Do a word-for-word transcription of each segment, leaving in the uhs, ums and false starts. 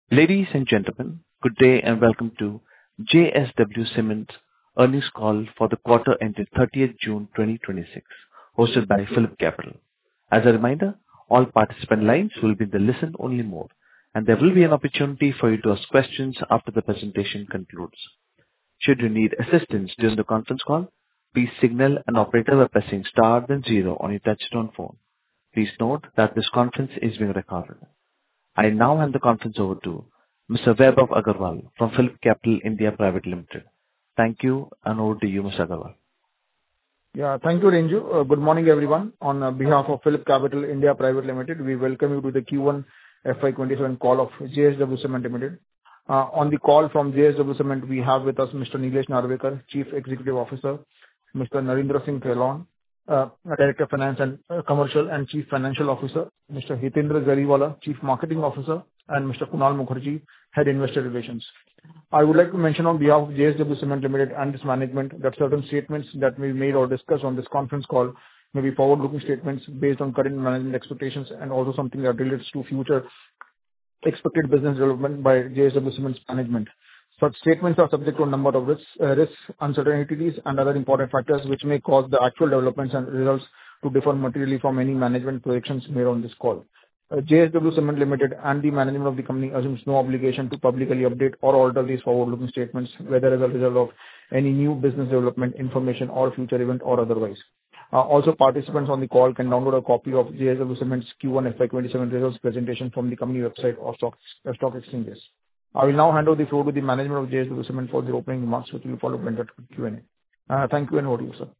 Ladies and gentlemen, good day and welcome to J S W Cement earnings call for the quarter ended thirtieth June twenty twenty-six, hosted by PhillipCapital. As a reminder, all participant lines will be in the listen-only mode, and there will be an opportunity for you to ask questions after the presentation concludes. Should you need assistance during the conference call, please signal an operator by pressing star then zero on your touchtone phone. Please note that this conference is being recorded. I now hand the conference over to Mister Vaibhav Agarwal from PhillipCapital India Private Limited. Thank you, and over to you, Mister Agarwal. Yeah, thank you, Renju. Uh, Good morning, everyone. On uh, behalf of PhillipCapital India Private Limited, we welcome you to the Q one F Y twenty-seven call of J S W Cement Limited. Uh, On the call from J S W Cement, we have with us Mister Nilesh Narwekar, Chief Executive Officer, Mister Narendra Singh Thelon, uh, Director of Finance and uh, Commercial and Chief Financial Officer, Mister Hitendra Jariwala, Chief Marketing Officer, and Mister Kunal Mukherjee, Head Investor Relations. I would like to mention on behalf of J S W Cement Limited and its management that certain statements that may be made or discussed on this conference call may be forward-looking statements based on current management expectations and also something that relates to future expected business development by J S W Cement's management. Such statements are subject to a number of risks, uh, risks, uncertainties, and other important factors which may cause the actual developments and results to differ materially from any management projections made on this call. Uh, J S W Cement Limited and the management of the company assumes no obligation to publicly update or alter these forward-looking statements, whether as a result of any new business development, information, or future event or otherwise. Uh, Also, participants on the call can download a copy of J S W Cement's Q one F Y twenty-seven results presentation from the company website or stock uh, stock exchanges. I will now hand over the floor to the management of J S W Cement for the opening remarks, which will follow by the Q and A. Uh, Thank you, and over to you, sir.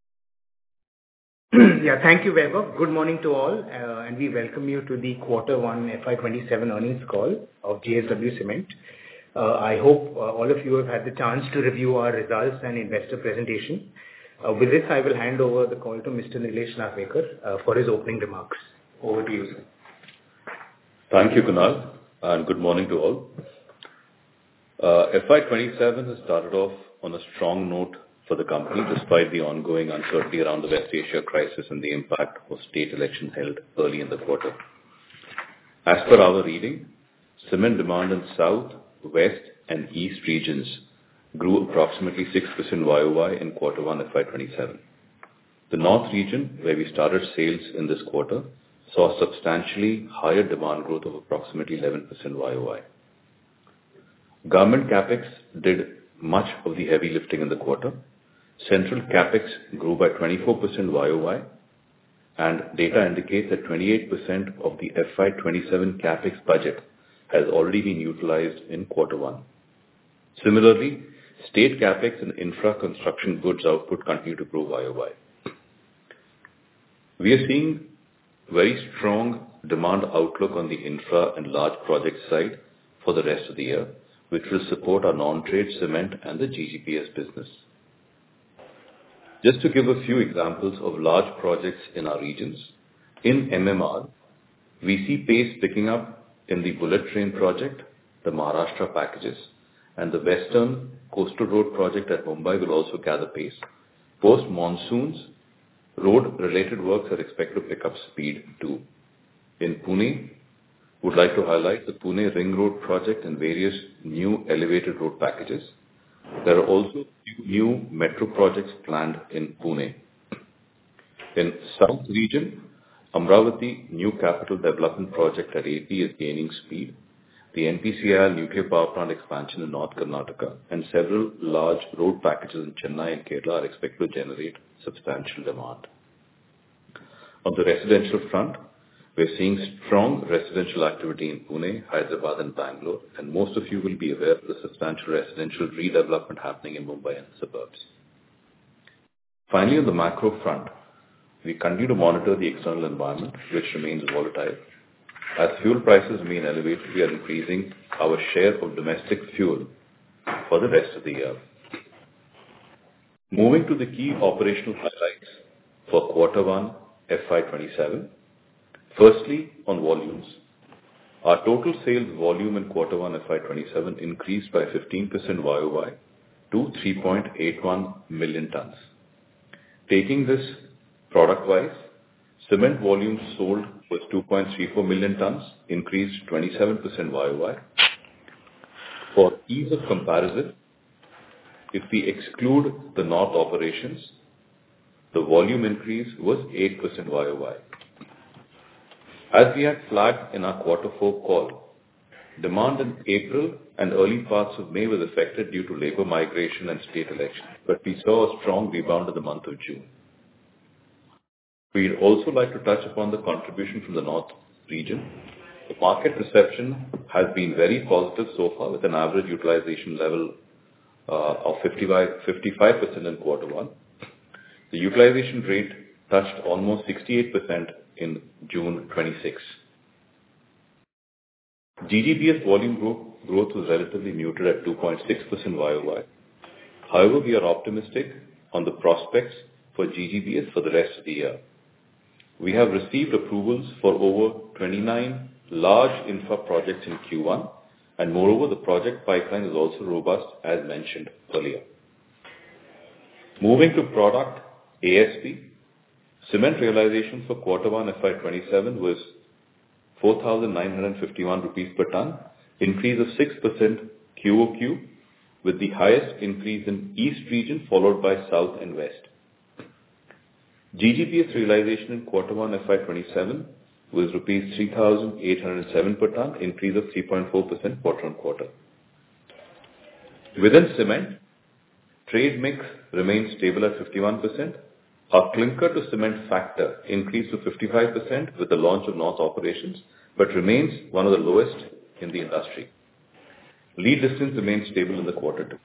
Yeah, thank you, Vaibhav. Good morning to all, uh, and we welcome you to the quarter one F Y twenty-seven earnings call of J S W Cement. Uh, I hope uh, all of you have had the chance to review our results and investor presentation. Uh, With this, I will hand over the call to Mister Nilesh Narwekar uh, for his opening remarks. Over to you, sir. Thank you, Kunal, and good morning to all. Uh, F Y twenty-seven has started off on a strong note for the company despite the ongoing uncertainty around the West Asia crisis and the impact of state elections held early in the quarter. As per our reading, cement demand in South, West and East regions grew approximately six percent Y O Y in quarter one F Y twenty-seven. The North region, where we started sales in this quarter, saw substantially higher demand growth of approximately eleven percent Y O Y. Government capex did much of the heavy lifting in the quarter. Central capex grew by twenty-four percent Y O Y, and data indicates that twenty-eight percent of the F Y twenty-seven capex budget has already been utilized in quarter one. Similarly, state capex and infra construction goods output continue to grow Y O Y. We are seeing very strong demand outlook on the infra and large project side for the rest of the year, which will support our non-trade cement and the G G P S business. Just to give a few examples of large projects in our regions, in M M R, we see pace picking up in the bullet train project, the Maharashtra packages, and the Western Coastal Road project at Mumbai will also gather pace. Post-monsoons, road-related works are expected to pick up speed too. In Pune, would like to highlight the Pune Ring Road project and various new elevated road packages. There are also few new metro projects planned in Pune. In South region, Amravati new capital development project at A P is gaining speed. The N P C I L nuclear power plant expansion in North Karnataka and several large road packages in Chennai and Kerala are expected to generate substantial demand. On the residential front, we're seeing strong residential activity in Pune, Hyderabad and Bangalore, and most of you will be aware of the substantial residential redevelopment happening in Mumbai and suburbs. Finally, on the macro front, we continue to monitor the external environment, which remains volatile. As fuel prices remain elevated, we are increasing our share of domestic fuel for the rest of the year. Moving to the key operational highlights for quarter one F Y twenty-seven. Firstly, on volumes. Our total sales volume in quarter one F Y twenty-seven increased by fifteen percent Y O Y to three point eight one million tons. Taking this product-wise, cement volume sold was two point three four million tons, increased twenty-seven percent Y O Y. For ease of comparison, if we exclude the North operations, the volume increase was eight percent Y O Y. As we had flagged in our quarter four call, demand in April and early parts of May was affected due to labor migration and state elections, but we saw a strong rebound in the month of June. We'd also like to touch upon the contribution from the North region. The market reception has been very positive so far, with an average utilization level uh, of fifty-five percent in quarter one. The utilization rate touched almost sixty-eight percent in June twenty-six. G G B S volume growth, growth was relatively muted at two point six percent Y O Y. However, we are optimistic on the prospects for G G B S for the rest of the year. We have received approvals for over twenty-nine large infra projects in Q one, and moreover, the project pipeline is also robust, as mentioned earlier. Moving to product A S P, cement realization for quarter one F Y twenty-seven was four thousand nine hundred fifty-one rupees per ton, increase of six percent Q O Q, with the highest increase in East region followed by South and West. G G B S realization in quarter one F Y twenty-seven was rupees three thousand eight hundred seven per ton, increase of three point four percent quarter on quarter. Within cement, trade mix remains stable at fifty-one percent. Our clinker to cement factor increased to fifty-five percent with the launch of North operations, but remains one of the lowest in the industry. Lead distance remains stable in the quarter two.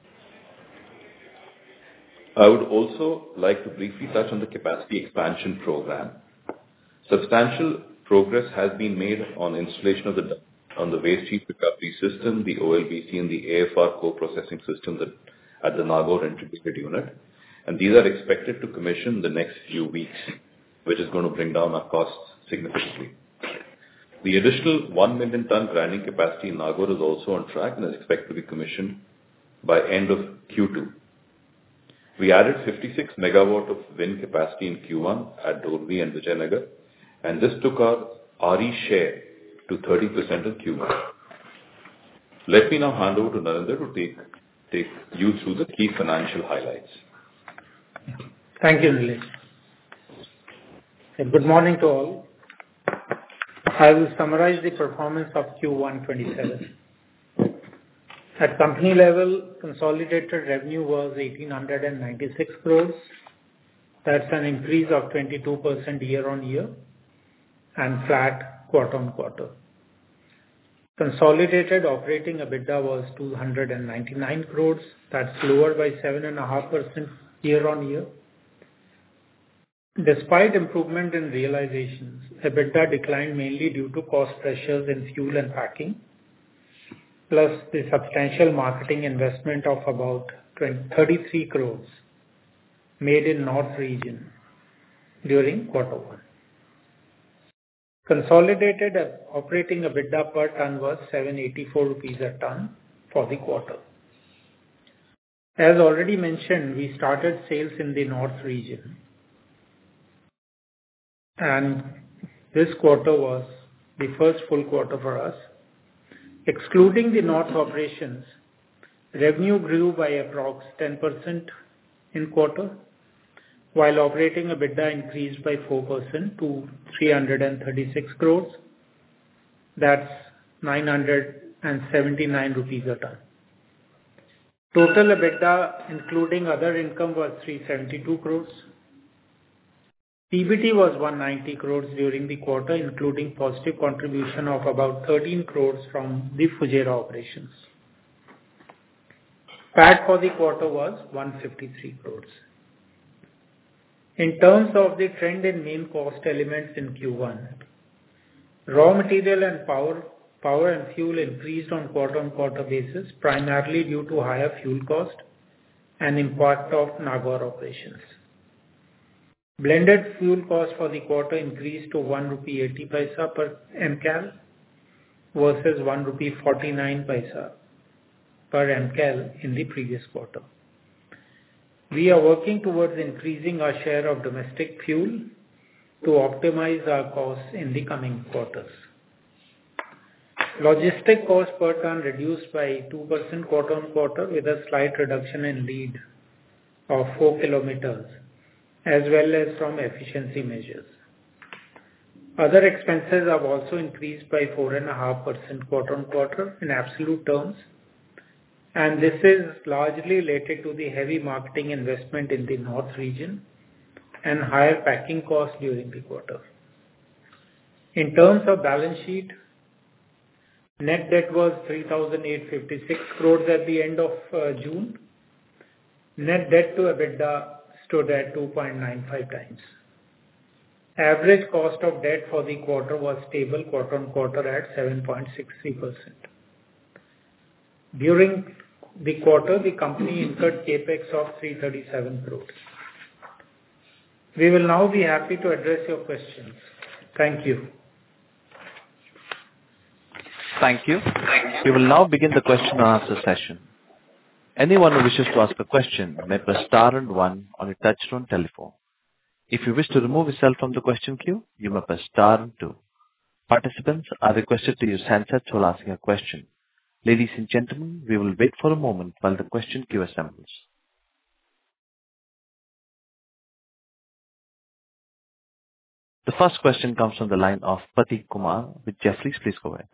I would also like to briefly touch on the capacity expansion program. Substantial progress has been made on installation of the on the waste heat recovery system, the O L B C, and the A F R co-processing system that, at the Nagaur integrated unit. And these are expected to commission in the next few weeks, which is going to bring down our costs significantly. The additional one million ton grinding capacity in Nagaur is also on track and is expected to be commissioned by end of Q two. We added fifty-six megawatt of wind capacity in Q one at Dolvi and Vijayanagar, and this took our R E share to thirty percent in Q one. Let me now hand over to Narendra to take, take you through the key financial highlights. Thank you, Nilesh. Good morning to all. I will summarize the performance of Q one twenty-seven. At company level, consolidated revenue was one thousand eight hundred ninety-six crores. That's an increase of twenty-two percent year-on-year and flat quarter-on-quarter. Consolidated operating EBITDA was two hundred ninety-nine crores. That's lower by seven point five percent year-on-year. Despite improvement in realizations, EBITDA declined mainly due to cost pressures in fuel and packing, plus the substantial marketing investment of about thirty-three crores made in North region during quarter one. Consolidated operating EBITDA per ton was seven hundred eighty-four rupees a ton for the quarter. As already mentioned, we started sales in the North region, and this quarter was the first full quarter for us. Excluding the North operations, revenue grew by approx ten percent in quarter, while operating EBITDA increased by four percent to three hundred thirty-six crores. That's nine hundred seventy-nine rupees a ton. Total EBITDA, including other income, was three hundred seventy-two crores. P B T was one hundred ninety crores during the quarter, including positive contribution of about thirteen crores from the Fujairah operations. P A T for the quarter was one hundred fifty-three crores. In terms of the trend in main cost elements in Q one, raw material and power, power and fuel increased on quarter-on-quarter basis, primarily due to higher fuel cost and impact of Nagaur operations. Blended fuel cost for the quarter increased to one rupee eighty paisa per Mcal versus one rupee forty-nine paisa per Mcal in the previous quarter. We are working towards increasing our share of domestic fuel to optimize our costs in the coming quarters. Logistic cost per ton reduced by two percent quarter-on-quarter with a slight reduction in lead of four kilometers, as well as from efficiency measures. Other expenses have also increased by four point five percent quarter-on-quarter in absolute terms, and this is largely related to the heavy marketing investment in the north region and higher packing costs during the quarter. In terms of balance sheet, net debt was three thousand eight hundred fifty-six crores at the end of uh, June. Net debt to EBITDA stood at two point nine five times. Average cost of debt for the quarter was stable quarter-on-quarter at seven point six three percent. During the quarter, the company incurred capex of three hundred thirty-seven crores. We will now be happy to address your questions. Thank you. Thank you. We will now begin the question and answer session. Anyone who wishes to ask a question may press star and one on your touchtone telephone. If you wish to remove yourself from the question queue, you may press star and two. Participants are requested to use handsets while asking a question. Ladies and gentlemen, we will wait for a moment while the question queue assembles. The first question comes from the line of Prateek Kumar with Jefferies. Please go ahead.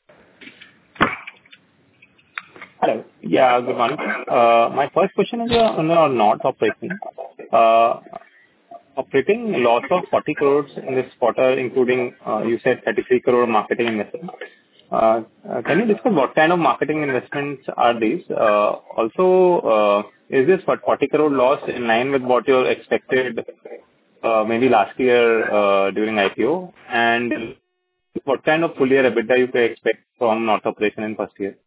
Hello. Yeah, good morning. Uh, My first question is uh, on our north operation. Uh, Operating loss of forty crores in this quarter, including, uh, you said thirty-three crore marketing investment. Uh, uh, Can you discuss what kind of marketing investments are these? Uh, Also, uh, is this forty crore loss in line with what you expected uh, maybe last year uh, during I P O? And what kind of full year EBITDA you can expect from north operation in first year?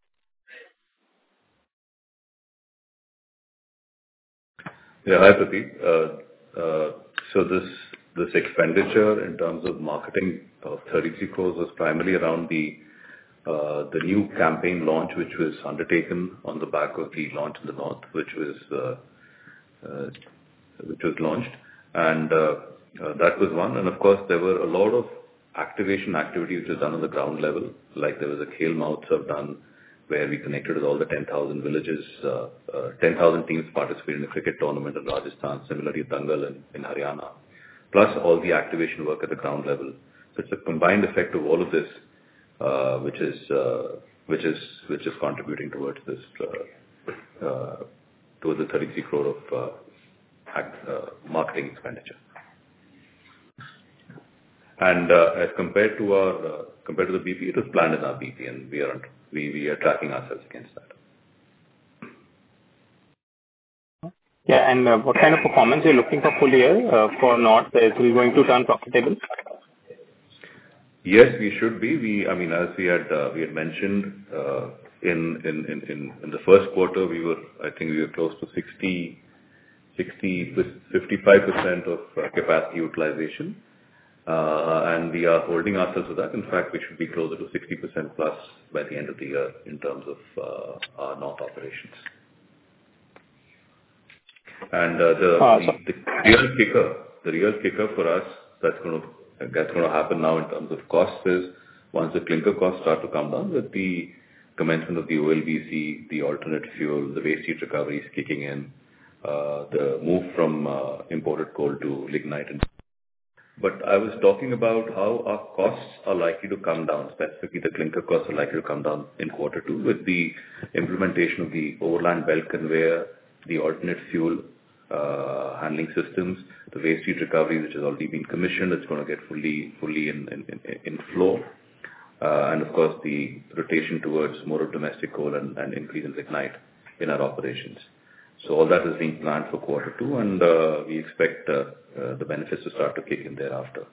Yeah, hi, Prateek. Uh, uh, So this this expenditure in terms of marketing of thirty-three crores was primarily around the uh, the new campaign launch, which was undertaken on the back of the launch in the north, which was uh, uh, which was launched, and uh, uh, that was one. And of course, there were a lot of activation activity which was done on the ground level, like there was a Khel Mahotsav done, where we connected with all the ten thousand villages, uh, uh, ten thousand teams participated in a cricket tournament in Rajasthan, similarly Dangal in, in Haryana, plus all the activation work at the ground level. So it's a combined effect of all of this, uh, which is uh, which is which is contributing towards this uh, uh, towards the thirty-three crore of uh, act, uh, marketing expenditure. And uh, as compared to our uh, compared to the B P, it was planned in our B P, and we are we we are tracking ourselves against that. Yeah, and uh, what kind of performance you're looking for full year uh, for North? Is it going to turn profitable? Yes, we should be. We, I mean, as we had uh, we had mentioned uh, in, in in in in the first quarter, we were I think we were close to sixty, sixty, fifty-five percent of uh, capacity utilization. Uh, and we are holding ourselves to that. In fact, we should be closer to sixty percent plus by the end of the year in terms of uh, our north operations. And uh, the, uh, the, the real kicker, the real kicker for us that's going to that's going to happen now in terms of costs is once the clinker costs start to come down with the commencement of the O L B C, the alternate fuel, the waste heat recovery is kicking in, uh, the move from uh, imported coal to lignite and But I was talking about how our costs are likely to come down, specifically the clinker costs are likely to come down in quarter two with the implementation of the overland belt conveyor, the alternate fuel uh, handling systems, the waste heat recovery, which has already been commissioned. It's going to get fully fully in in, in, in flow. Uh, and of course, the rotation towards more of domestic coal and, and increase in lignite in our operations. So all that is being planned for quarter two, and uh, we expect uh, uh, the benefits to start to kick in thereafter.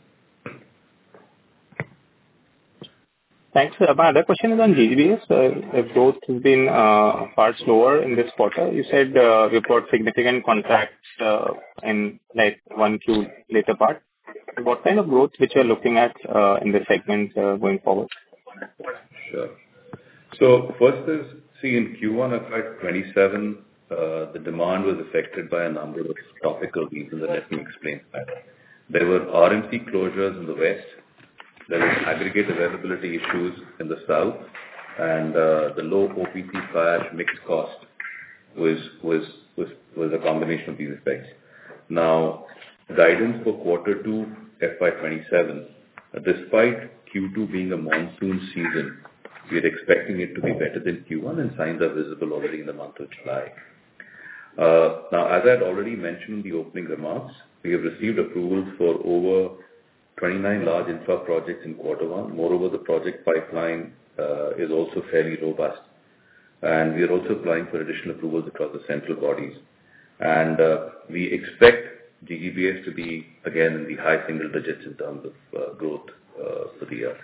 Thanks. Uh, My other question is on G G B S. Uh, The growth has been uh, far slower in this quarter. You said uh, you've got significant contracts uh, in like one Q later part. What kind of growth which you're looking at uh, in this segment uh, going forward? Sure. So first is, see, in Q one of F Y twenty-seven, uh, the demand was affected by a number of topical reasons, and let me explain that. There were R M C closures in the west, there was aggregate availability issues in the south, and uh, the low O P C fly ash mixed cost was was was was a combination of these effects. Now, guidance for quarter two F Y twenty-seven, uh, despite Q two being a monsoon season, we are expecting it to be better than Q one, and signs are visible already in the month of July. Uh, now, as I had already mentioned in the opening remarks, we have received approvals for over twenty-nine large infra projects in quarter one. Moreover, the project pipeline uh, is also fairly robust. And we are also applying for additional approvals across the central bodies. And uh, we expect G G B S to be, again, in the high single digits in terms of uh, growth uh, for the year.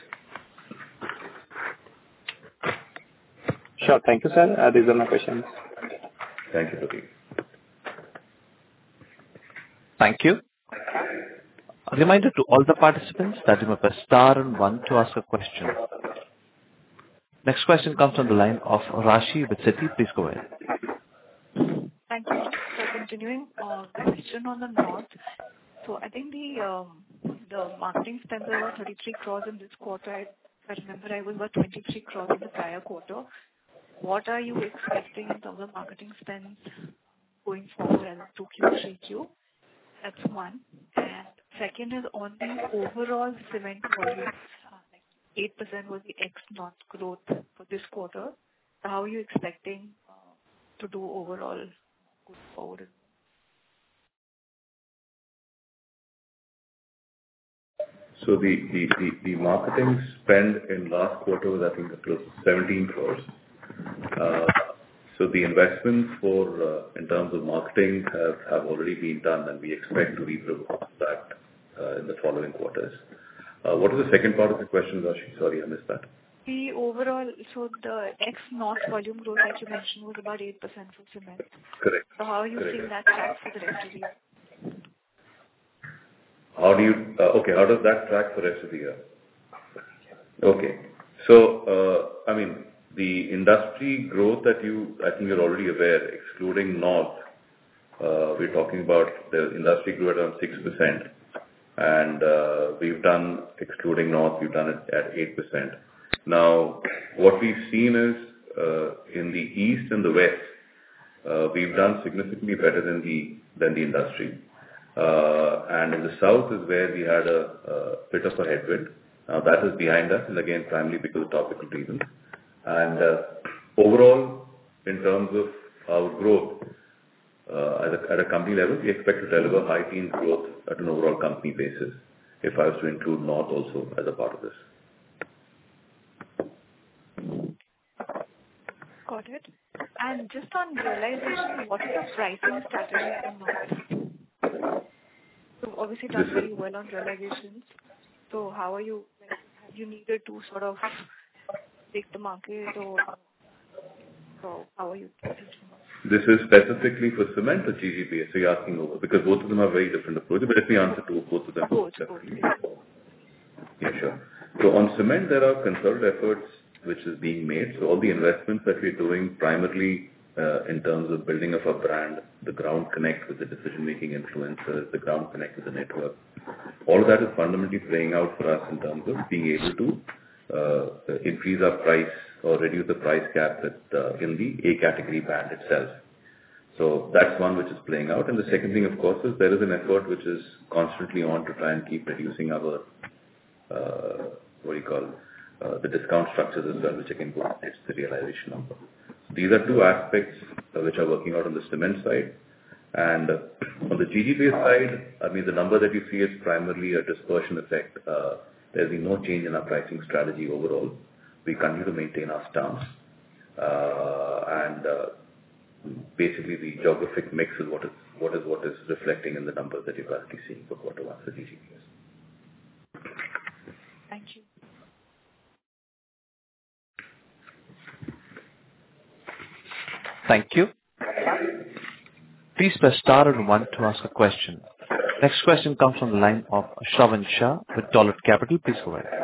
Sure. Thank you, sir. Uh, these are my questions. Thank you, Pradeep. Thank you. A reminder to all the participants that you may press star and one to ask a question. Next question comes from the line of Rashi with Citi. Please go ahead. Thank you. So continuing uh, question on the north. So I think the um, the marketing spends are about thirty-three crores in this quarter. I, I remember I was about twenty-three crores in the prior quarter. What are you expecting in terms of marketing spends going forward as to Q three Q? That's one. And second is on the overall cement volumes. Uh, like eight percent was the ex-north growth for this quarter. So how are you expecting uh, to do overall going forward? So the, the, the, the marketing spend in last quarter was, I think, close to seventeen crores. Uh, so the investments for, uh, in terms of marketing have, have already been done, and we expect to reap that uh, in the following quarters. Uh, what is the second part of the question, Rashi? Sorry, I missed that. The overall, so the ex-north volume growth that you mentioned was about eight percent for cement. Correct. So how are you Correct. seeing that track for the rest of the year? How do you, uh, okay, how does that track for the rest of the year? Okay. So, uh, I mean, the industry growth that you, I think you're already aware, excluding North, uh, we're talking about the industry grew at around six percent. And uh, we've done, excluding North, we've done it at eight percent. Now, what we've seen is, uh, in the East and the West, uh, we've done significantly better than the, than the industry. Uh, and in the south is where we had a, a bit of a headwind. Now that is behind us, and again, primarily because of topical reasons. And uh, overall, in terms of our growth, uh, at, a, at a company level, we expect to deliver high teens growth at an overall company basis, if I was to include North also as a part of this. Got it. And just on realization, what is the pricing strategy in North? So obviously done very well on realizations. So how are you, like, have you needed to sort of take the market, or so how are you thinking about it? This is specifically for cement or G G B S? So you're asking over, because both of them have very different approaches, but let me answer to both of them. Both, both. Yeah, sure. So on cement, there are concerted efforts which is being made. So all the investments that we're doing primarily uh, in terms of building of a brand, the ground connect with the decision-making influencers, the ground connect with the network, all of that is fundamentally playing out for us in terms of being able to uh, increase our price or reduce the price gap that, uh, in the A category band itself. So that's one which is playing out. And the second thing, of course, is there is an effort which is constantly on to try and keep reducing our, uh, what do you call, uh, the discount structures as well, which again it's the realization number. So these are two aspects uh, which are working out on the cement side. And uh, on the G G B S side, I mean, the number that you see is primarily a dispersion effect. Uh, there's been no change in our pricing strategy overall. We continue to maintain our stance. Uh, and uh, basically the geographic mix is what is what is what is reflecting in the numbers that you're currently seeing for quarter one for G G B S. Thank you. Thank you. Please press star and one to ask a question. Next question comes from the line of Shravan Shah with Dolat Capital. Please go ahead.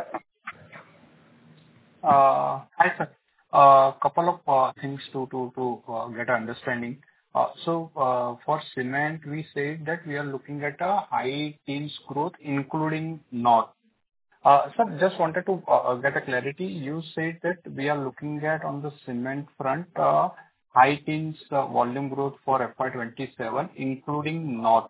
Uh, Hi, sir. A couple of uh, things to to to uh, get an understanding. Uh, So, uh, for cement, we said that we are looking at a high teens growth, including North. Uh, Sir, just wanted to uh, get a clarity. You said that we are looking at on the cement front, uh, high teens uh, volume growth for F Y twenty-seven, including North.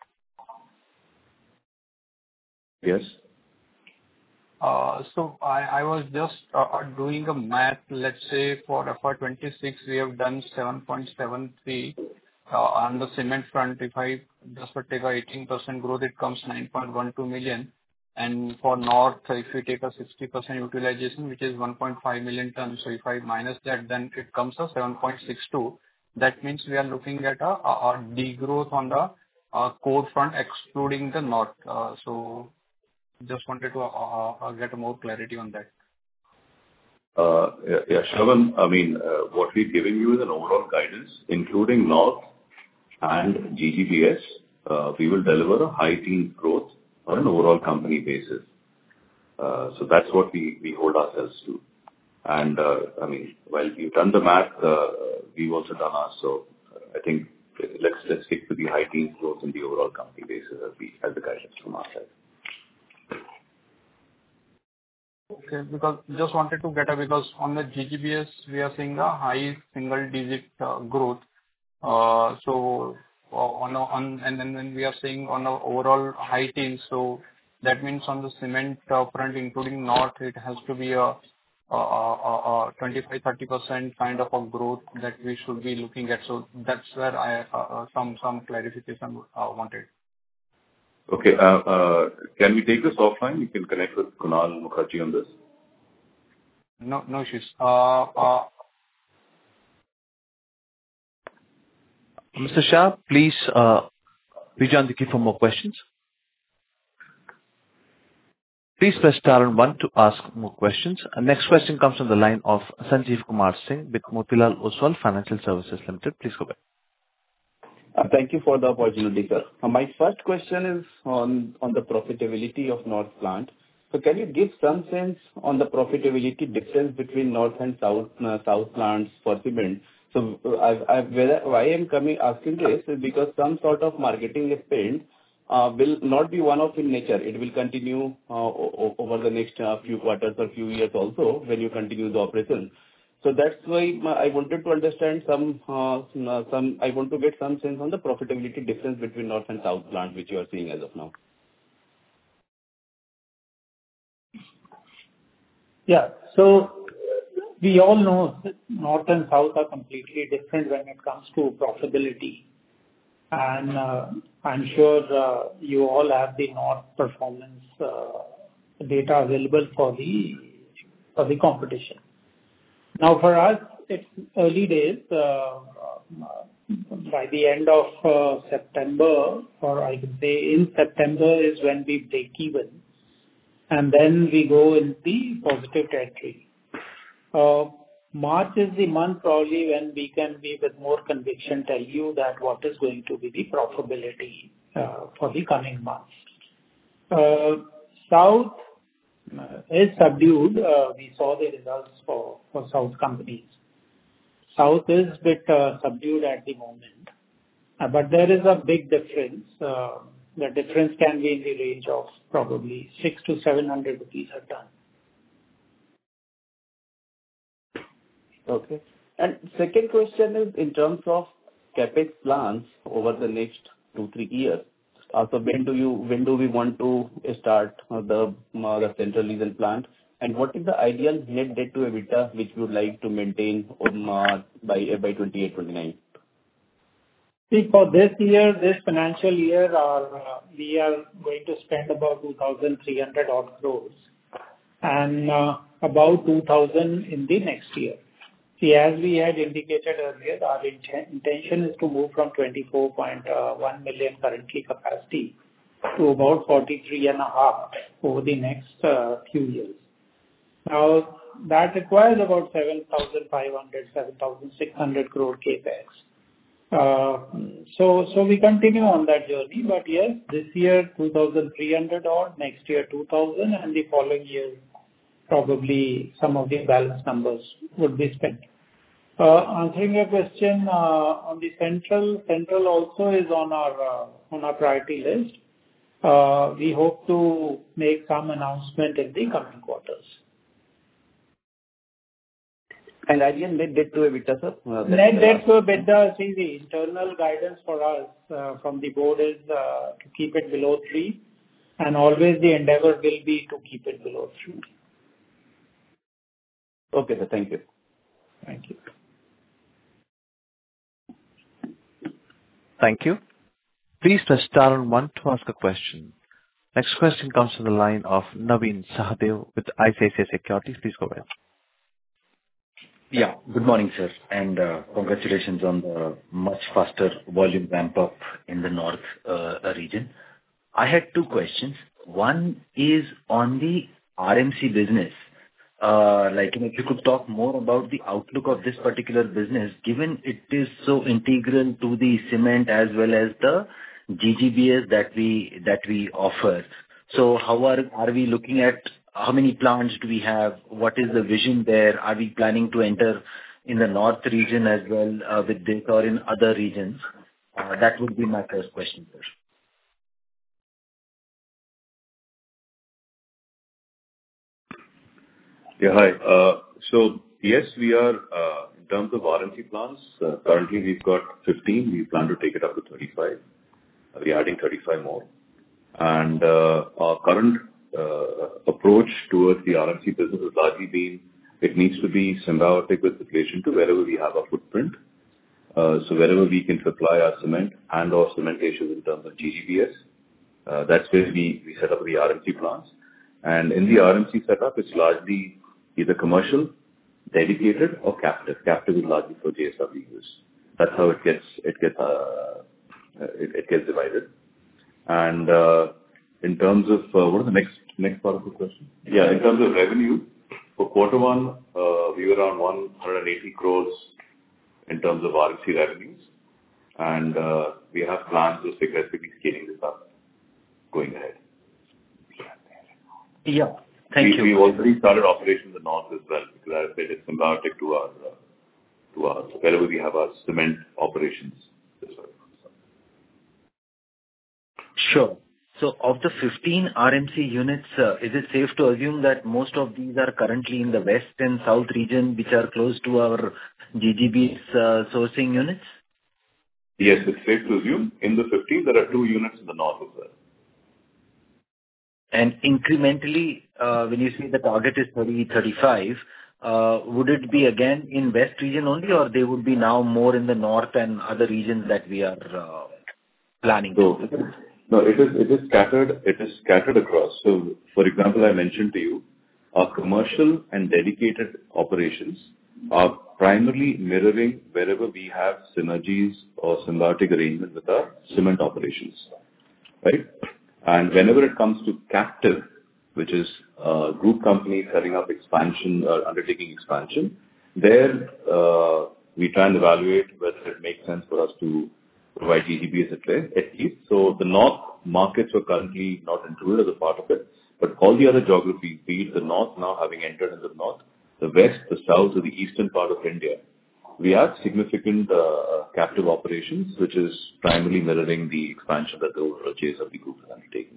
Yes. Uh, So I I was just uh, uh, doing a math. Let's say for F Y twenty-six, we have done seven point seven three. Uh, On the cement front, if I just would take a eighteen percent growth, it comes nine point one two million. And for North, if we take a sixty percent utilization, which is one point five million tons, so if I minus that, then it comes to seven point six two. That means we are looking at a a- a degrowth on the uh, core front, excluding the North. Uh, So just wanted to uh, uh, get more clarity on that. Uh, Yeah, yeah, Shravan, I mean, uh, what we're giving you is an overall guidance, including North and G G B S. Uh, We will deliver a high teens growth on an overall company basis. Uh, So that's what we we hold ourselves to. And, uh, I mean, while we've done the math, uh, we've also done ours. So I think let's let's stick to the high teens growth in the overall company basis as we as the guidance from our side. Okay, because just wanted to get a, because on the G G B S, we are seeing a high single digit uh, growth. Uh, So, uh, on a- on and then when we are seeing on the overall high teens, so that means on the cement uh, front, including North, it has to be a twenty-five to thirty percent kind of a growth that we should be looking at. So that's where I uh, uh, some some clarification uh, wanted. Okay. uh, uh, Can we take this offline? You can connect with Kunal Mukherjee on this. No, no issues. Uh, uh, Mister Shah, please uh, rejoin the queue for more questions. Please press star and one to ask more questions. Our next question comes from the line of Sanjeev Kumar Singh with Motilal Oswal Financial Services Limited. Please go ahead. Uh, Thank you for the opportunity, sir. Uh, My first question is on on the profitability of North plant. So can you give some sense on the profitability difference between North and South uh, South plants for cement? So uh, I've- I've- whether- why I'm coming asking this is because some sort of marketing spend uh, will not be one-off in nature. It will continue uh, o- o- over the next uh, few quarters or few years also when you continue the operation. So that's why uh, I wanted to understand some, uh, some. I want to get some sense on the profitability difference between North and South plant, which you are seeing as of now. Yeah. So we all know that North and South are completely different when it comes to profitability. And uh, I'm sure uh, you all have the North performance uh, data available for the for the competition. Now, for us, it's early days. Uh, by the end of uh, September, or I can say in September, is when we break even, and then we go in the positive territory. Uh, March is the month probably when we can be with more conviction tell you that what is going to be the profitability uh, for the coming months. Uh, South uh, is subdued. Uh, We saw the results for for South companies. South is a bit uh, subdued at the moment, Uh, but there is a big difference. Uh, The difference can be in the range of probably six to seven hundred rupees a ton. Okay. And second question is in terms of CapEx plans over the next two, three years. Uh, So when do you, when do we want to start uh, the uh, the central region plant? And what is the ideal net debt to EBITDA, which we would like to maintain um, uh, by by twenty-eight, twenty-nine? See, for this year, this financial year, our, uh, we are going to spend about two thousand three hundred odd crores and uh, about two thousand in the next year. See, as we had indicated earlier, our inten- intention is to move from twenty-four point one million currently capacity to about forty-three and a half over the next uh, few years. Now, that requires about seven thousand five hundred, seven thousand six hundred crore capex. Uh, So so we continue on that journey. But yes, this year, two thousand three hundred odd, next year, two thousand, and the following year, probably some of the balance numbers would be spent. Uh, Answering your question, uh, on the central, central also is on our uh, on our priority list. Uh, we hope to make some announcement in the coming quarters. And again, net debt to EBITDA, sir? Uh, Net debt to EBITDA, see, the internal guidance for us uh, from the board is uh, to keep it below three, and always the endeavor will be to keep it below three. Okay, sir. Thank you. Thank you. Thank you. Please press star and one to ask a question. Next question comes from the line of Navin Sahadeo with I C I C I Securities. Please go ahead. Yeah. Good morning, sir, and uh, congratulations on the much faster volume ramp-up in the north uh, region. I had two questions. One is on the R M C business. Uh, Like, you know, if you could talk more about the outlook of this particular business, given it is so integral to the cement as well as the G G B S that we that we offer. So how are are we looking at how many plants do we have? What is the vision there? Are we planning to enter in the north region as well uh, with this or in other regions? Uh, That would be my first question, sir. Yeah, hi. Uh, So yes, we are, uh, in terms of R M C plants, uh, currently we've got fifteen. We plan to take it up to thirty-five. We're adding thirty-five more. And uh, our current uh, approach towards the R M C business has largely been, it needs to be symbiotic with relation to wherever we have a footprint. Uh, So wherever we can supply our cement and or cementatious in terms of G G B S, uh, that's where we we set up the R M C plants. And in the R M C setup, it's largely either commercial, dedicated, or captive. Captive is largely for J S W use. That's how it gets it gets uh, it, it gets divided. And uh, in terms of uh, what is the next next part of the question? Yeah, in terms of revenue for quarter one, uh, we were around one hundred eighty crores in terms of R M C revenues, and uh, we have plans to significantly scaling this up going ahead. Yeah. Thank you. We've already started operations in the north as well, because as I said, it's symbiotic to our, uh, to our, wherever we have our cement operations as well. Sure. So of the fifteen R M C units, uh, is it safe to assume that most of these are currently in the west and south region, which are close to our G G B S uh, sourcing units? Yes, it's safe to assume. In the fifteen, there are two units in the north as well. And incrementally, uh, when you say the target is thirty, thirty-five, uh, would it be again in west region only, or they would be now more in the north and other regions that we are uh, planning So, to? no, it is, it is scattered, it is scattered across. So, for example, I mentioned to you, our commercial and dedicated operations are primarily mirroring wherever we have synergies or symbiotic arrangement with our cement operations, right? And whenever it comes to captive, which is uh, group companies setting up expansion or undertaking expansion, there uh, we try and evaluate whether it makes sense for us to provide G G B S at least. So the north markets were currently not included as a part of it, but all the other geographies, be it the north now having entered into the north, the west, the south, or the eastern part of India, we have significant uh, captive operations, which is primarily mirroring the expansion that the overall J S W Group is undertaking.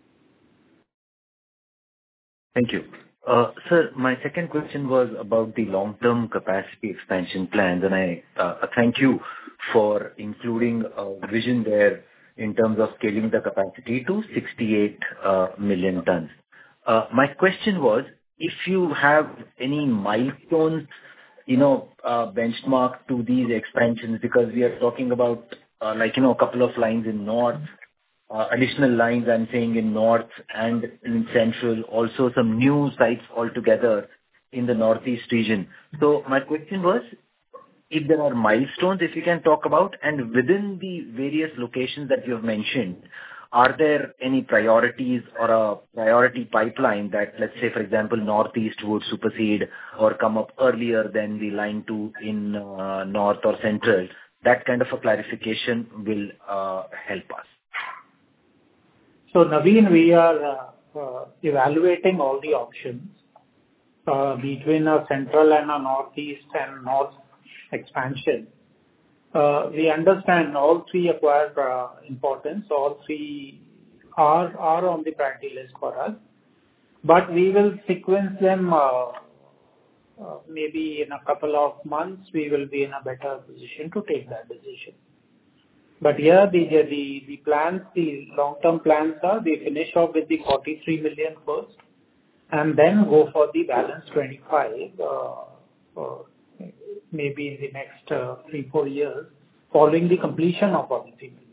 Thank you. Uh, Sir, my second question was about the long-term capacity expansion plans, and I uh, thank you for including a vision there in terms of scaling the capacity to sixty-eight uh, million tons. Uh, My question was, if you have any milestones, you know, uh, benchmark to these expansions, because we are talking about, uh, like, you know, a couple of lines in north, uh, additional lines, I'm saying, in north and in central, also some new sites altogether in the northeast region. So my question was, if there are milestones, if you can talk about, and within the various locations that you have mentioned, are there any priorities or a priority pipeline that, let's say, for example, northeast would supersede or come up earlier than the line two in uh, north or central? That kind of a clarification will uh, help us. So, Naveen, we are uh, uh, evaluating all the options uh, between a central and a northeast and north expansion. Uh, we understand all three acquire uh, importance. All three are are on the priority list for us. But we will sequence them uh, uh, maybe in a couple of months. We will be in a better position to take that decision. But yeah, the the the plans, the long-term plans are we finish off with the forty-three million first, and then go for the balance twenty-five, uh, uh, maybe in the next uh, three four years, following the completion of forty-three million.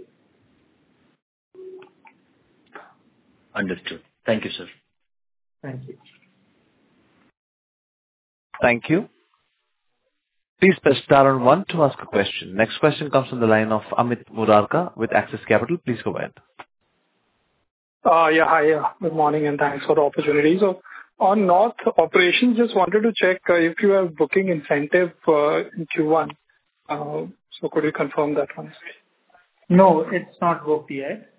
Understood. Thank you, sir. Thank you. Thank you. Please press star and one to ask a question. Next question comes from the line of Amit Murarka with Axis Capital. Please go ahead. Uh, yeah, hi. Uh, good morning and thanks for the opportunity. So on North operations, just wanted to check uh, if you have booking incentive uh, in Q one. Uh, so could you confirm that one? No, it's not booked yet.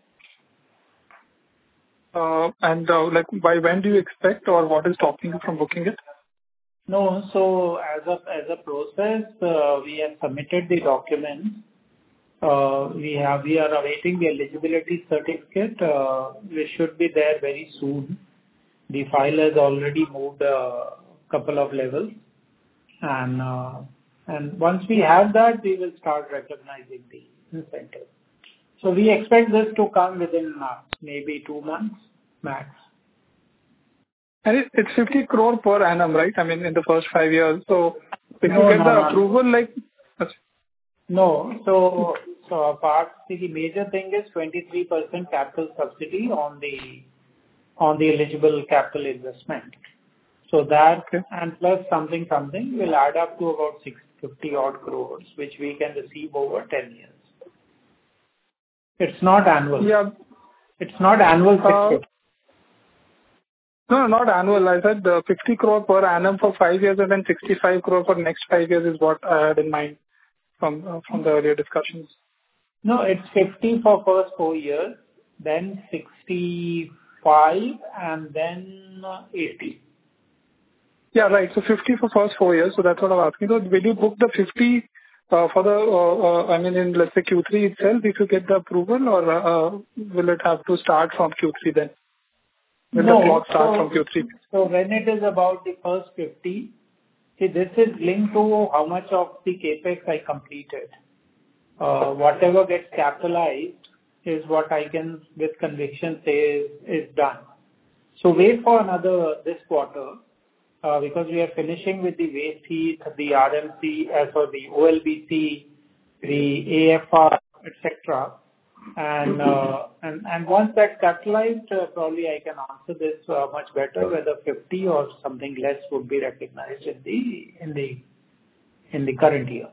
Uh, and uh, like by when do you expect, or what is stopping you from booking it? No, so as a as a process, uh, we have submitted the documents. Uh, we have we are awaiting the eligibility certificate, uh, which should be there very soon. The file has already moved a couple of levels, and uh, and once we have that, we will start recognizing the incentive. So we expect this to come within uh, maybe two months max. And it, it's fifty crore per annum, right? I mean, in the first five years. So if No, you get no, the no. approval, like No. So so apart, see, the major thing is twenty-three percent capital subsidy on the on the eligible capital investment. So that Okay. and plus something something will add up to about six hundred fifty odd crores, which we can receive over ten years. It's not annual. yeah, It's not annual Uh, fixed. no, not annual. I said uh, fifty crore per annum for five years, and then sixty-five crore for next five years is what I had in mind from uh, from the earlier discussions. No, it's fifty for first four years, then sixty-five, and then uh, eighty. Yeah, right. So fifty for first four years. So that's what I'm asking. So will you book the fifty uh, for the, uh, uh, I mean, in let's say Q three itself, if you get the approval, or uh, will it have to start from Q three then? Will No, the clock start so- from Q three? So when it is about the first fifty, see, this is linked to how much of the CapEx I completed. Uh, Whatever gets capitalized is what I can, with conviction, say is is done. So wait for another this quarter, uh, because we are finishing with the waste heat, the R M C, as for the O L B C, the A F R, et cetera. And uh, and and once that's capitalized, uh, probably I can answer this uh, much better, whether fifty or something less would be recognized in the in the in the current year.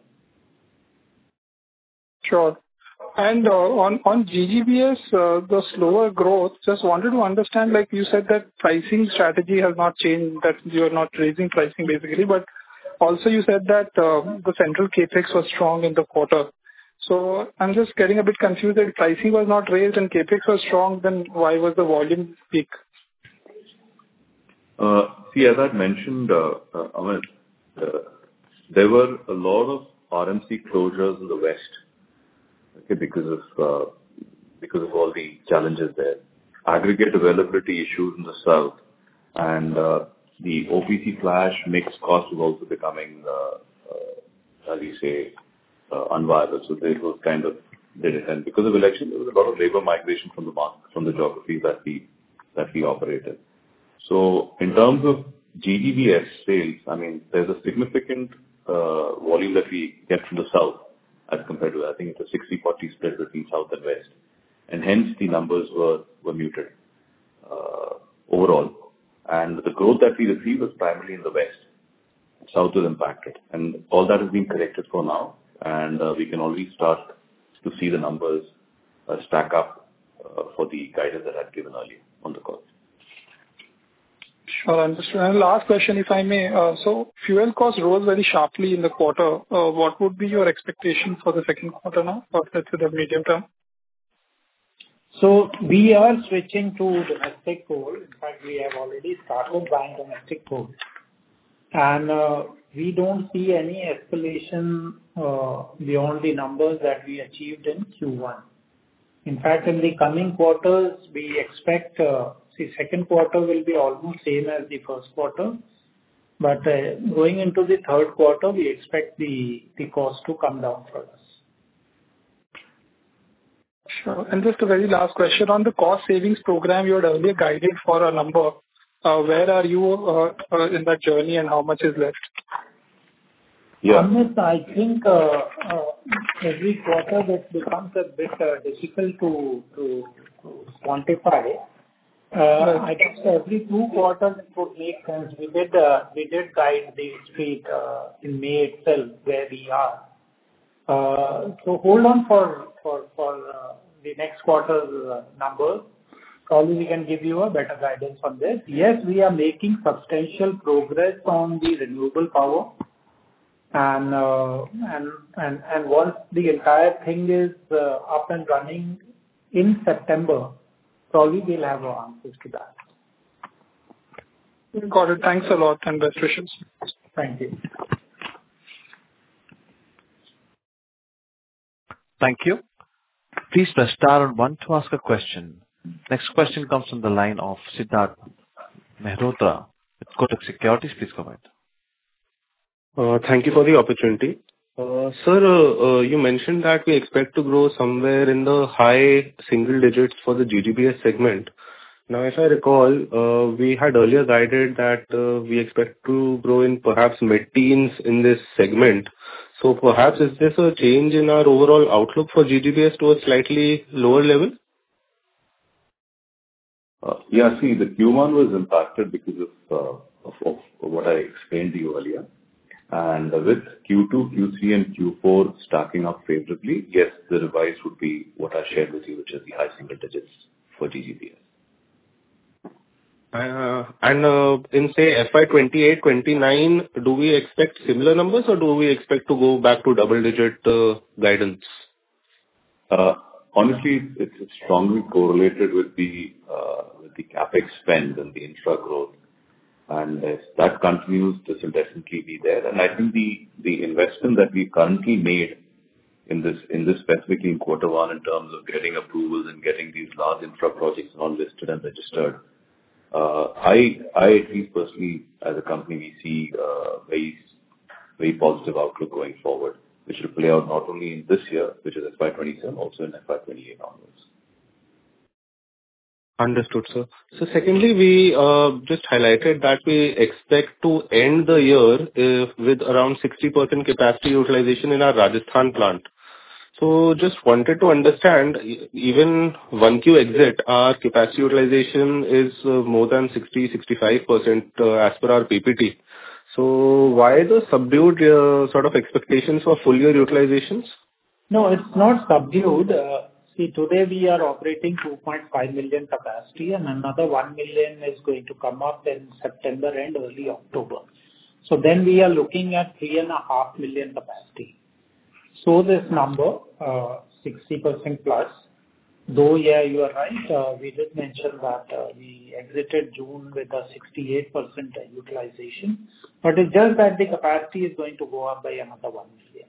Sure. And uh, on on G G B S, uh, the slower growth, just wanted to understand, like you said, that pricing strategy has not changed, that you are not raising pricing basically, but also you said that uh, the central CapEx was strong in the quarter. So I'm just getting a bit confused that pricing was not raised and CapEx was strong, then why was the volume weak? Uh, See, as I'd mentioned, uh, uh, Amit, uh, there were a lot of R M C closures in the west, okay, because of uh, because of all the challenges there. Aggregate availability issues in the south, and uh, the O P C flash mix cost was also becoming, uh, uh, as you say, uh, unviable. So they was kind of did it. And because of election, there was a lot of labor migration from the market, from the geographies that we that we operated. So in terms of G G B S sales, I mean, there's a significant uh, volume that we get from the south as compared to, I think it's a sixty forty split between south and west, and hence the numbers were were muted uh, overall. And the growth that we received was primarily in the west. South was impacted, and all that has been corrected for now, and uh, we can already start to see the numbers uh, stack up uh, for the guidance that I'd given earlier on the call. Sure, understood. And last question, if I may. Uh, So fuel costs rose very sharply in the quarter. Uh, What would be your expectation for the second quarter now, or let's say the medium term? So we are switching to domestic coal. In fact, we have already started buying domestic coal. And uh, we don't see any escalation uh, beyond the numbers that we achieved in Q one. In fact, in the coming quarters, we expect uh, the second quarter will be almost same as the first quarter. But uh, going into the third quarter, we expect the, the cost to come down for us. Sure. And just a very last question on the cost savings program, you had earlier guided for a number. Uh, where are you uh, uh, in that journey and how much is left? Yeah. Amit, I think uh, uh, every quarter that becomes a bit uh, difficult to, to, to quantify. Uh, I guess every two quarters it would make sense. We did uh, we did guide the street uh, in May itself where we are. Uh, so hold on for for for uh, the next quarter's uh, numbers. Probably we can give you a better guidance on this. Yes, we are making substantial progress on the renewable power, and uh, and and and once the entire thing is uh, up and running in September, probably we'll have our answers to that. Got it. Thanks a lot and best wishes. Thank you. Thank you. Please press star and one to ask a question. Next question comes from the line of Siddharth Mehrotra with Kotak Securities. Please go ahead. Uh, Thank you for the opportunity. Uh, Sir, uh, uh, you mentioned that we expect to grow somewhere in the high single digits for the G G B S segment. Now, if I recall, uh, we had earlier guided that uh, we expect to grow in perhaps mid-teens in this segment. So perhaps is this a change in our overall outlook for G G B S to a slightly lower level? Uh, Yeah, see, the Q one was impacted because of uh, of of what I explained to you earlier. And with Q two, Q three, and Q four stacking up favorably, yes, the revised would be what I shared with you, which is the high single digits for G G B S. Uh, And uh, in, say, F Y twenty-eight twenty-nine, do we expect similar numbers, or do we expect to go back to double-digit uh, guidance? Uh, Honestly, it's it's strongly correlated with the uh, with the CapEx spend and the infra growth. And if that continues, this will definitely be there. And I think the the investment that we've currently made in this in this specifically in quarter one in terms of getting approvals and getting these large infra projects all listed and registered, uh, I I at least personally as a company we see uh, very very positive outlook going forward, which will play out not only in this year, which is F Y twenty-seven, also in F Y twenty-eight onwards. Understood, sir. So secondly, we uh, just highlighted that we expect to end the year uh, with around sixty percent capacity utilization in our Rajasthan plant. So just wanted to understand, e- even one Q exit, our capacity utilization is uh, more than sixty to sixty-five percent uh, as per our P P T. So why the subdued uh, sort of expectations for full year utilizations? No, it's not subdued. Uh, See, today we are operating two point five million capacity, and another one million is going to come up in September and early October. So then we are looking at three and a half million capacity. So this number, uh, sixty percent plus, though, yeah, you are right, uh, we did mention that uh, we exited June with a sixty-eight percent utilization, but it's just that the capacity is going to go up by another one million.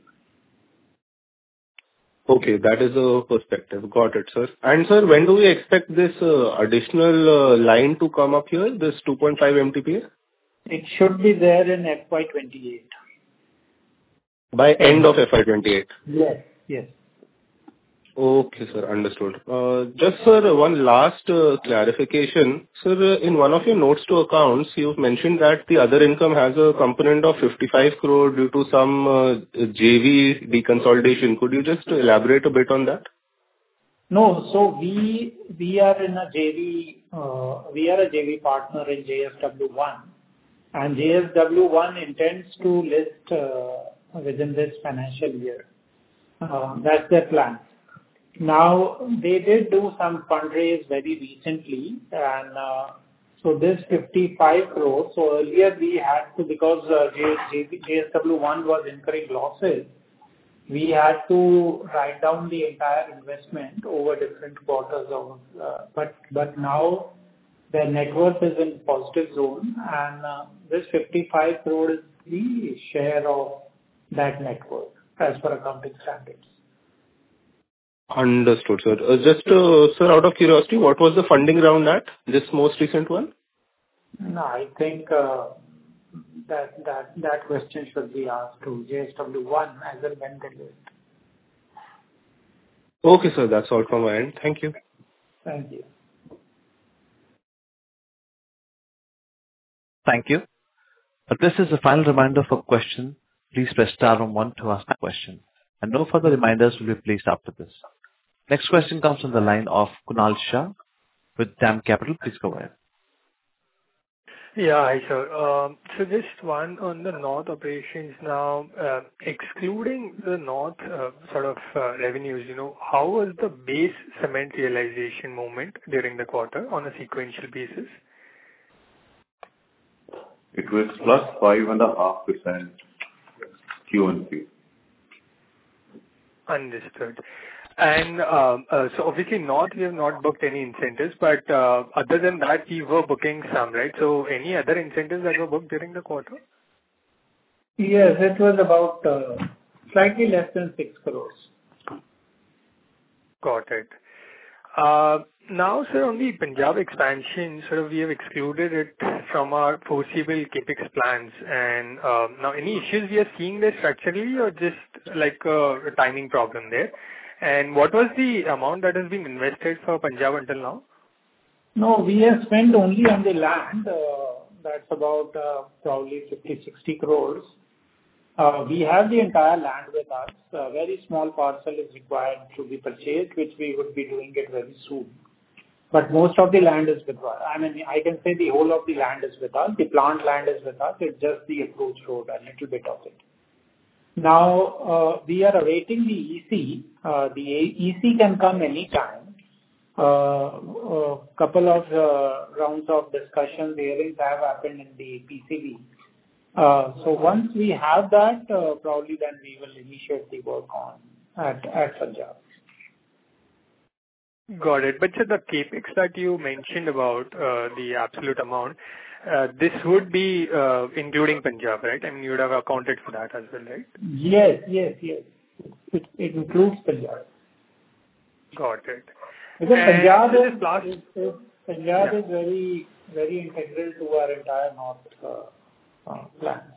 Okay, that is a perspective. Got it, sir. And sir, when do we expect this uh, additional uh, line to come up here, this two point five M T P A? It should be there in F Y twenty-eight. By end of F Y twenty-eight? Yes, yes. Okay, sir. Understood. Uh, Just, sir, one last uh, clarification. Sir, uh, in one of your notes to accounts, you've mentioned that the other income has a component of fifty-five crore due to some uh, J V deconsolidation. Could you just elaborate a bit on that? No. So we we are in a J V, uh, we are a J V partner in J S W one, and J S W one intends to list uh, within this financial year. Uh, That's their plan. Now, they did do some fundraise very recently, and uh, so this fifty-five crores, so earlier we had to, because uh, J S W one was incurring losses, we had to write down the entire investment over different quarters of, uh, but but now their net worth is in positive zone, and uh, this fifty-five crore is the share of that net worth as per accounting standards. Understood, sir. Uh, Just, uh, sir, out of curiosity, what was the funding round at, this most recent one? No, I think uh, that that that question should be asked to J S W one as and when they list. Okay, sir. That's all from my end. Thank you. Thank you. Thank you. But this is the final reminder for question. Please press star on one to ask a question, and no further reminders will be placed after this. Next question comes from the line of Kunal Shah with DAM Capital. Please go ahead. Yeah, hi, sir. Um, So just one on the North operations now, uh, excluding the North uh, sort of uh, revenues, you know, how was the base cement realization movement during the quarter on a sequential basis? It was plus five point five percent Q on Q. Understood. And um, uh, so obviously North, we have not booked any incentives, but uh, other than that, we were booking some, right? So any other incentives that were booked during the quarter? Yes, it was about uh, slightly less than six crores. Got it. Uh, Now, sir, on the Punjab expansion, sort of we have excluded it from our foreseeable CapEx plans. And um, now any issues we are seeing there structurally or just like a timing problem there? And what was the amount that has been invested for Punjab until now? No, we have spent only on the land. uh, That's about uh, probably fifty, sixty crores. Uh, We have the entire land with us. A very small parcel is required to be purchased, which we would be doing it very soon. But most of the land is with us. I mean, I can say the whole of the land is with us. The plant land is with us. It's just the approach road, a little bit of it. Now, uh, we are awaiting the E C. Uh, The E C can come anytime. Uh, A couple of uh, rounds of discussions, hearings have happened in the P C B. Uh, So once we have that, uh, probably then we will initiate the work on at at Punjab. Got it. But sir, the CapEx that you mentioned about, uh, the absolute amount, uh, this would be uh, including Punjab, right? I mean, you would have accounted for that as well, right? Yes, yes, yes. It it includes Punjab. Got it. Because And Punjab this is is last- is- is- Punjab Yeah. is very, very integral to our entire North uh, uh, plans.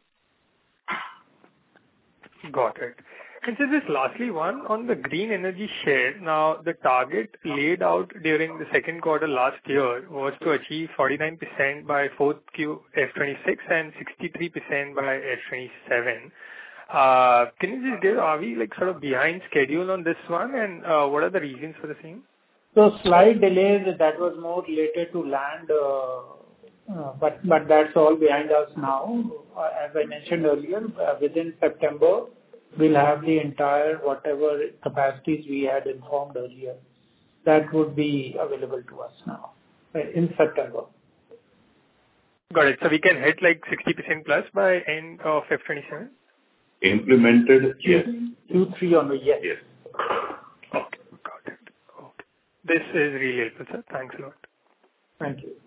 Got it. And so just lastly, one on the green energy share. Now, the target laid out during the second quarter last year was to achieve forty-nine percent by fourth Q F twenty-six and sixty-three percent by F twenty-seven. Uh, Can you just give, are we like sort of behind schedule on this one, and uh, what are the reasons for the same? So slight delays, that was more related to land, uh, uh, but but that's all behind us now. Uh, As I mentioned earlier, uh, within September, we'll have the entire whatever capacities we had informed earlier. That would be available to us now uh, in September. Got it. So we can hit like sixty percent plus by end of F twenty-seven? Implemented, yes. Q three onward, yes. Yes. Okay, got it. Okay. This is really helpful, sir. Thanks a lot. Thank you.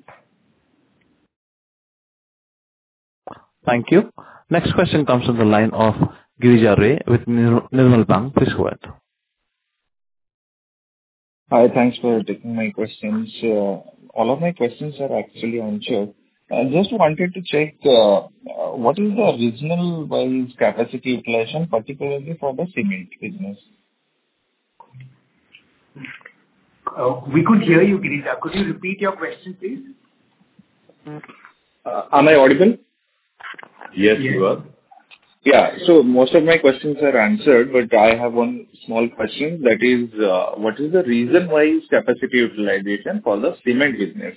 Thank you. Next question comes from the line of Girija Ray with Nir- Nirmal Bang. Please go ahead. Hi, thanks for taking my questions. Uh, All of my questions are actually answered. I just wanted to check uh, uh, what is the regional-wise capacity utilization, particularly for the cement business? Uh, We could hear you, Girija. Could you repeat your question, please? Uh, Am I audible? Yes, you are. Yeah. So most of my questions are answered, but I have one small question. That is, uh, what is the reason-wise capacity utilization for the cement business?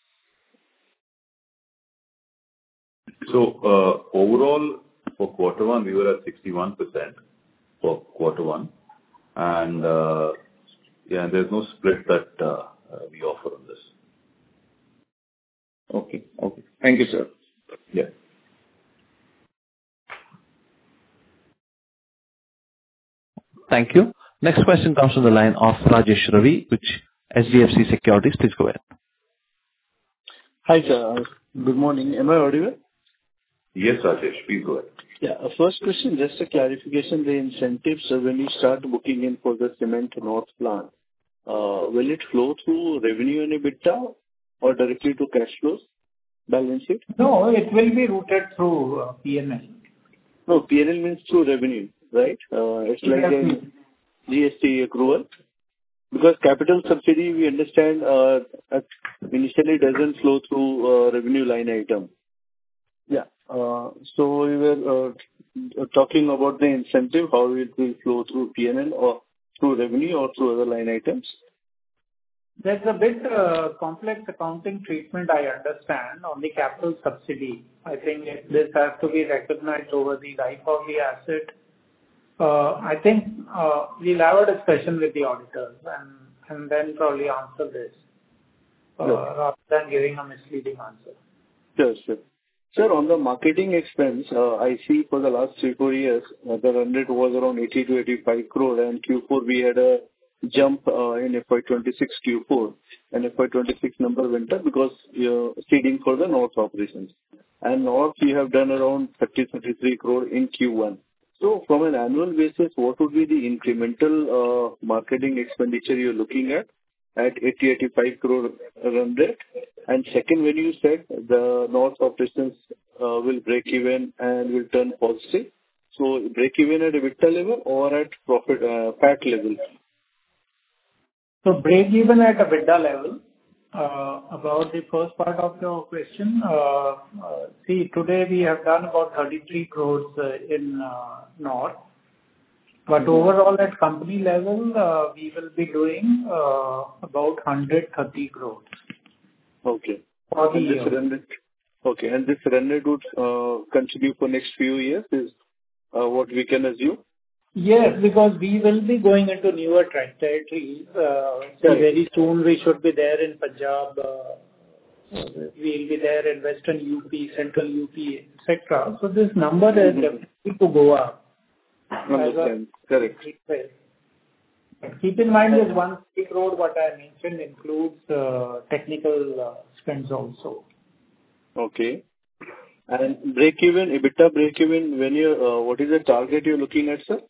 So, uh, overall, for quarter one, we were at sixty-one percent for quarter one. And, uh, yeah, there's no split that uh, uh, we offer on this. Okay. Okay. Thank you, sir. Yeah. Thank you. Next question comes from the line of Rajesh Ravi, which H D F C Securities. Please go ahead. Hi, sir. Good morning. Am I audible? Yes, Rajesh, please go ahead. Yeah. First question, just a clarification. The incentives, so when you start booking in for the cement North plant, uh, will it flow through revenue and EBITDA or directly to cash flows, balance sheet? No, it will be routed through uh, P and L. No, P and L means through revenue, right? Uh, It's like a G S T accrual. Because capital subsidy, we understand, uh, initially doesn't flow through uh, revenue line item. Yeah. Uh, So we were uh, talking about the incentive, how it will flow through P and L or through revenue or through other line items. There's a bit uh, complex accounting treatment, I understand, on the capital subsidy. I think it- this has to be recognized over the life of the asset. Uh, I think uh, we'll have a discussion with the auditors and and then probably answer this uh, Yeah. rather than giving a misleading answer. Sure, sure. Sir, on the marketing expense, uh, I see for the last three, four years, uh, the run rate was around eighty to eighty-five crore, and Q four we had a jump uh, in F Y twenty-six Q four, and F Y twenty-six number went up because you're seeding for the North operations. And North, you have done around thirty, thirty-three crore in Q one. So from an annual basis, what would be the incremental uh, marketing expenditure you're looking at at eighty, eighty-five crore run rate? And second, when you said the North operations uh, will break even and will turn positive, so break even at EBITDA level or at profit uh, P A T level? So break even at EBITDA level. Uh, About the first part of your question, uh, uh, see, today we have done about thirty-three crores uh, in uh, North. But Mhm. overall at company level, uh, we will be doing uh, about one hundred thirty crores Okay. for the And this year. run rate, okay, and this run rate would uh, continue for next few years is uh, what we can assume? Yes, because we will be going into newer ter- territories. Uh, so Correct. Very soon we should be there in Punjab. uh, We'll be there in Western U P, Central U P, et cetera. So This number is Mhm. definitely to go up. Understand. Correct. But Keep in mind this one hundred crore what I mentioned includes uh, technical uh, spends also. Okay. And break even, EBITDA break even, when you, uh, what is the target you're looking at, sir?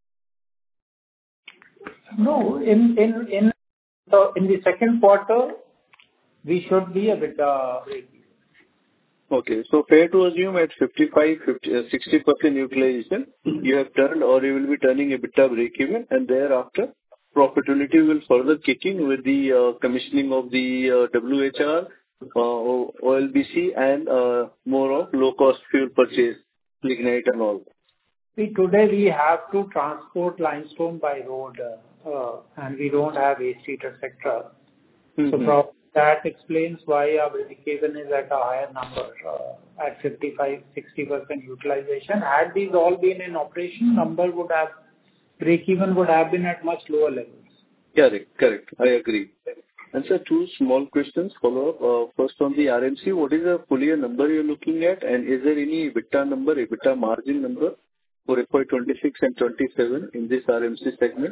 No, in in in the in the second quarter, we should be a bit uh, Okay. So fair to assume at fifty-five, fifty, uh, sixty percent utilization, you have turned or you will be turning EBITDA break even, and thereafter profitability will further kick in with the uh, commissioning of the uh, W H R, uh, O- OLBC, and uh, more of low-cost fuel purchase, lignite and all. See, today we have to transport limestone by road, uh, uh, and we don't have waste heat, et cetera. So Mhm. prob- that explains why our break-even is at a higher number, uh, at fifty-five to sixty percent utilization. Had these all been in operation, number would have, break-even would have been at much lower levels. Correct. Correct. I agree. And sir, two small questions follow-up. Uh, First, on the R M C, what is the full year number you're looking at? And is there any EBITDA number, EBITDA margin number for F Y twenty-six and twenty-seven in this R M C segment?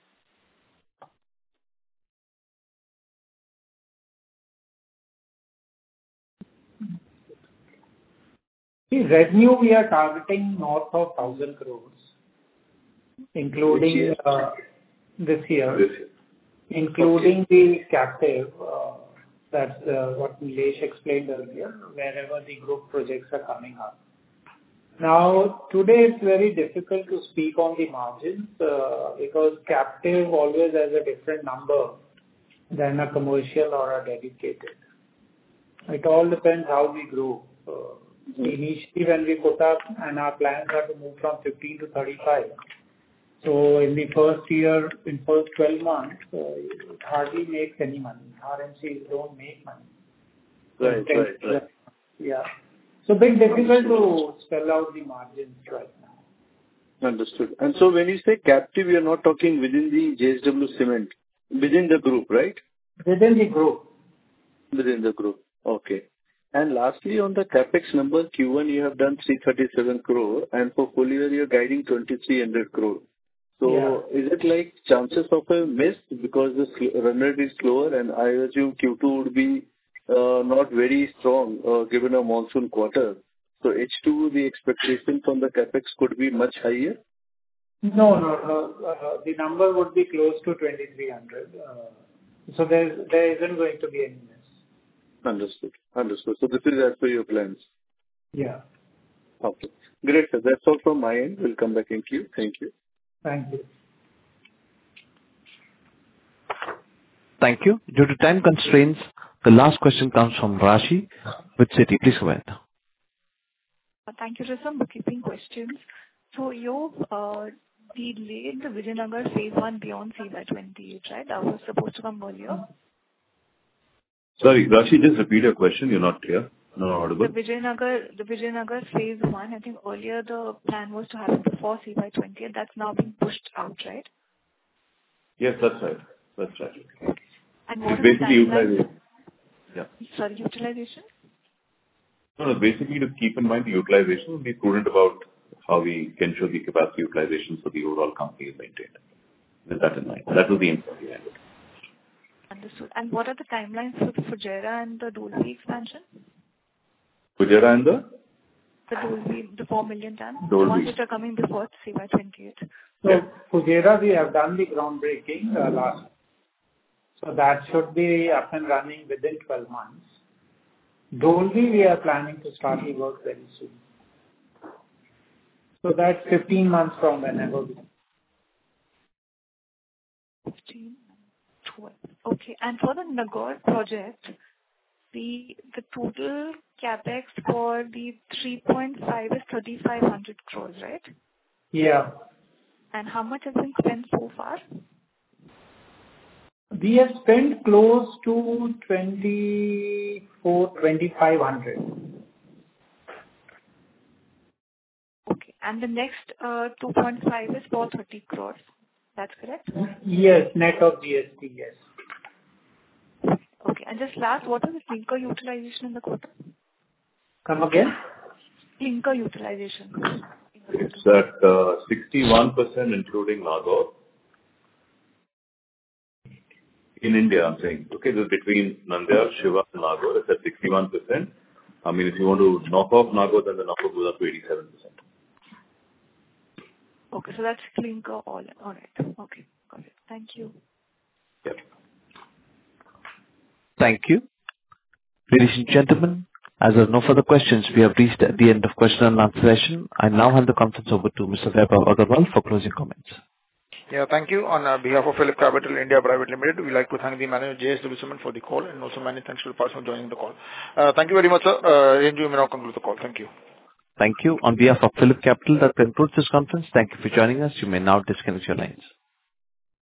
See, revenue, we are targeting north of one thousand crores, including This year? uh, this year, This year. including the captive. uh, That's uh, what Nilesh explained earlier, wherever the group projects are coming up. Now, today it's very difficult to speak on the margins, uh, because captive always has a different number than a commercial or a dedicated. It all depends how we grow. Uh, Initially, when we put up, and our plans are to move from fifteen to thirty-five. So in the first year, in first twelve months, uh, it hardly makes any money. R M Cs don't make money. Right. Right. Right. Yeah. So bit difficult to spell out the margins right now. Understood. And so when you say captive, you're not talking within the J S W Cement, within the group, right? Within the group. Within the group. Okay. And lastly, on the CapEx number, Q one, you have done three hundred thirty-seven crore, and for full year, you're guiding twenty-three hundred crore. So Yeah. is it like chances of a miss because the sl- run rate is slower, and I assume Q two would be uh, not very strong, uh, given a monsoon quarter. So H two, the expectation from the CapEx could be much higher? No, no, no. Uh, The number would be close to twenty-three hundred. Uh, So there there isn't going to be any miss. Understood. Understood. So this is as per your plans? Yeah. Okay. Great, sir. That's all from my end. We'll come back in queue. Thank you. Thank you. Thank you. Due to time constraints, the last question comes from Rashi with Citi. Please go ahead. Thank you. Just some bookkeeping questions. So you uh, delayed the Vijayanagar phase one beyond C Y twenty-eight, right? That was supposed to come earlier. Sorry, Rashi, just repeat your question. You're not clear. Not audible. The Vijayanagar, the Vijayanagar phase one, I think earlier the plan was to happen before C Y twenty-eight. That's now being pushed out, right? Yes, that's right. That's right. And what It's is the basically timeline? utilization. Yeah. Sorry, utilization? No, no, basically to keep in mind the utilization, be prudent about how we can show the capacity utilization so the overall company is maintained. With that in mind. That was the intent behind it. Understood. And what are the timelines for the Fujairah and the Dolvi expansion? Fujairah and the? The Dolvi, the four million ton? Dolvi. The ones which are coming before C Y twenty-eight. So Fujairah, we have done the groundbreaking uh, last. So that should be up and running within twelve months. Dolvi, we are planning to start the work very soon. So that's fifteen months from whenever we. fifteen, twelve. Okay. And for the Nagaur project, the the total capex for the three point five is thirty-five hundred crores, right? Yeah. And how much has been spent so far? We have spent close to twenty-four, twenty-five hundred. Okay. And the next uh, two point five is for thirty crores. That's correct? Yes, net of G S T, yes. Okay. And just last, what is the clinker utilization in the quarter? Come again? Clinker utilization. It's at uh, sixty-one percent including Nagaur. In India, I'm saying. Okay, this is between Nandyal, Shiva and Nagaur. It's at sixty-one percent. I mean, if you want to knock off Nagaur, then the number goes up to eighty-seven percent. Okay, so that's clinker all. All right. Okay, got it. Thank you. Yep. Thank you. Ladies and gentlemen, as there are no further questions, we have reached the end of question and answer session. I now hand the conference over to Mister Vaibhav Agarwal for closing comments. Yeah, thank you. On uh, behalf of Phillip Capital India Private Limited, we'd like to thank the manager J S W Cement for the call, and also many thanks to the person joining the call. Uh, thank you very much, sir. Uh, Renju, you may now conclude the call. Thank you. Thank you. On behalf of Phillip Capital, that concludes this conference. Thank you for joining us. You may now disconnect your lines.